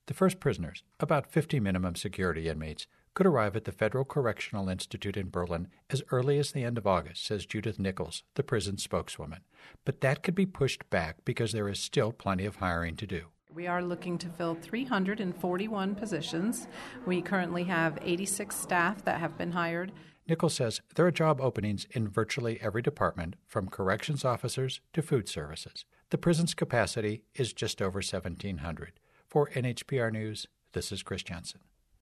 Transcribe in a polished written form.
The first prisoners, about 50 minimum security inmates, could arrive at the Federal Correctional Institute in Berlin as early as the end of August, says Judith Nichols, the prison spokeswoman. But that could be pushed back because there is still plenty of hiring to do. We are looking to fill 341 positions. We currently have 86 staff that have been hired. Nichols says there are job openings in virtually every department, from corrections officers to food services. The prison's capacity is just over 1,700. For NHPR News, this is Chris Jensen.